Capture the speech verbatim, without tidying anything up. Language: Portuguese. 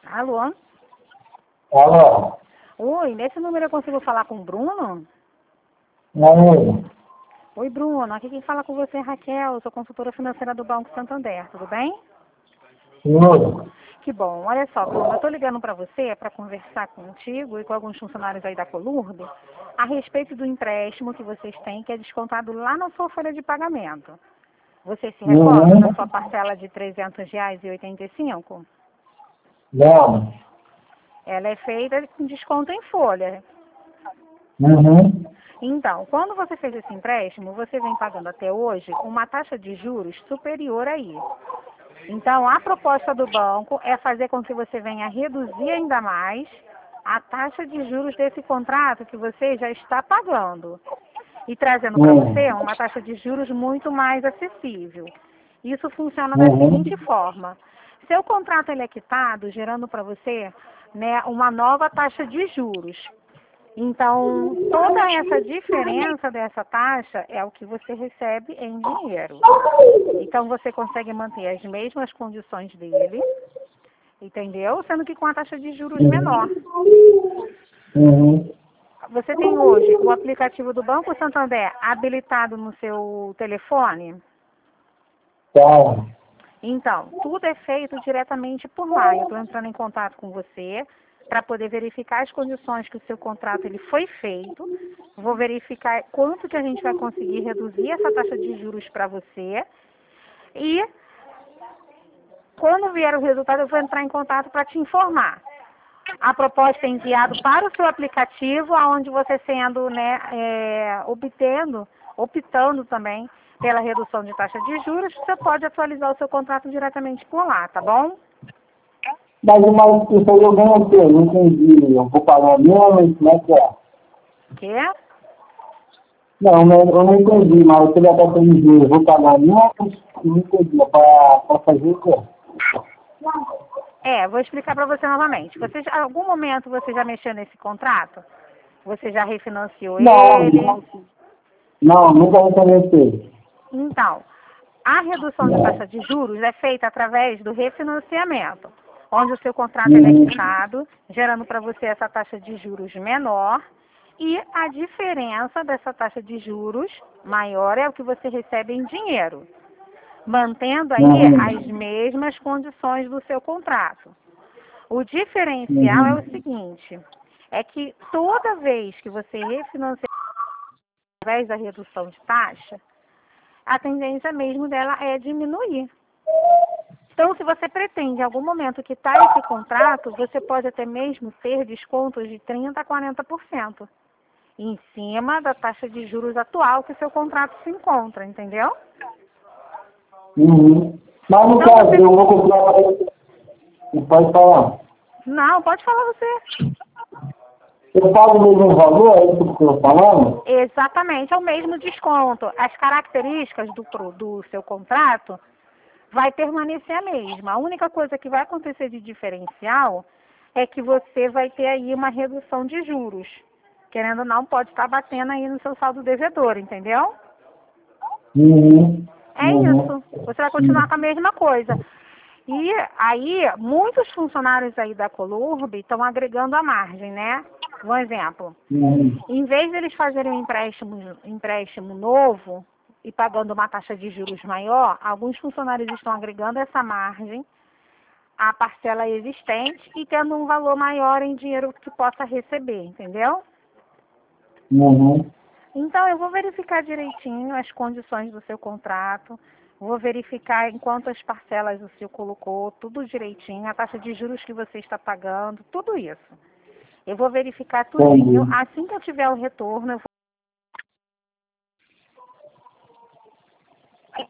Alô? Alô? Oi, nesse número eu consigo falar com o Bruno? Não, Oi, Bruno. Aqui quem fala com você é Raquel. Eu sou consultora financeira do Banco Santander. Tudo bem? senhor. Que bom. Olha só, Bruno, eu estou ligando para você para conversar contigo e com alguns funcionários aí da Colurb a respeito do empréstimo que vocês têm, que é descontado lá na sua folha de pagamento. Você se recorda Uhum. da sua parcela de trezentos reais e oitenta e cinco? Não. Ela é feita com desconto em folha. Uhum. Então, quando você fez esse empréstimo, você vem pagando até hoje uma taxa de juros superior a isso. Então, a proposta do banco é fazer com que você venha reduzir ainda mais a taxa de juros desse contrato que você já está pagando e trazendo para Uhum. você uma taxa de juros muito mais acessível. Isso funciona da Uhum. seguinte forma: seu contrato ele é quitado, gerando para você, né, uma nova taxa de juros. Então, toda essa diferença dessa taxa é o que você recebe em dinheiro. Então, você consegue manter as mesmas condições dele, entendeu? Sendo que com a taxa de juros menor. Uhum. Você tem hoje o aplicativo do Banco Santander habilitado no seu telefone? Tá. Então, tudo é feito diretamente por lá. Eu estou entrando em contato com você para poder verificar as condições que o seu contrato ele foi feito. Vou verificar quanto que a gente vai conseguir reduzir essa taxa de juros para você. E quando vier o resultado, eu vou entrar em contato para te informar. A proposta é enviada para o seu aplicativo, onde você sendo, né, é, obtendo, optando também pela redução de taxa de juros, você pode atualizar o seu contrato diretamente por lá, tá bom? Mas, mas isso aí eu ganho o quê? Não entendi. Eu vou pagar menos, como é que é? Quê? Não, mas eu não entendi, mas você já está dizendo, eu vou pagar menos, não entendi. Para fazer o quê? É, vou explicar para você novamente. Você, já- em algum momento você já mexeu nesse contrato? Você já refinanciou ele? Não, não, nunca reconheci. Então, a redução de taxa de juros é feita através do refinanciamento, onde o seu contrato ele é Uhum. quitado, gerando para você essa taxa de juros menor, e a diferença dessa taxa de juros maior é o que você recebe em dinheiro, mantendo aí Uhum. as mesmas condições do seu contrato. O diferencial é Uhum. o seguinte, é que toda vez que você refinancia através da redução de taxa, a tendência mesmo dela é diminuir. Então, se você pretende em algum momento quitar esse contrato, você pode até mesmo ter descontos de trinta por cento a quarenta por cento em cima da taxa de juros atual que o seu contrato se encontra, entendeu? Uhum. Mas no Então caso, você... eu vou comprar. Pode falar. Não, pode falar você. Eu pago o mesmo valor, é isso que eu estou falando? Exatamente, é o mesmo desconto. As características do, pro- do seu contrato vai permanecer a mesma. A única coisa que vai acontecer de diferencial é que você vai ter aí uma redução de juros. Querendo ou não, pode estar batendo aí no seu saldo devedor, entendeu? Uhum. É Uhum. isso. Você vai continuar com a mesma coisa. E aí, muitos funcionários aí da Colurb estão agregando a margem, né? Um exemplo. Uhum. Em vez de eles fazerem um empréstimo, empréstimo novo e pagando uma taxa de juros maior, alguns funcionários estão agregando essa margem à parcela existente e tendo um valor maior em dinheiro que possa receber, entendeu? Uhum. Então, eu vou verificar direitinho as condições do seu contrato, vou verificar em quantas parcelas o senhor colocou, tudo direitinho, a taxa de juros que você está pagando, tudo isso. Eu vou verificar tudinho. Entendi. Assim que eu tiver o retorno, eu